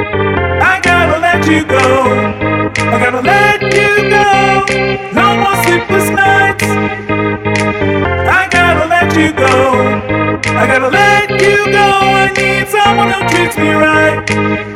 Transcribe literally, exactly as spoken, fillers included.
I gotta let you go. I gotta let you go. No more sleepless nights. I gotta let you go. I gotta let you go. I need someone who treats me right.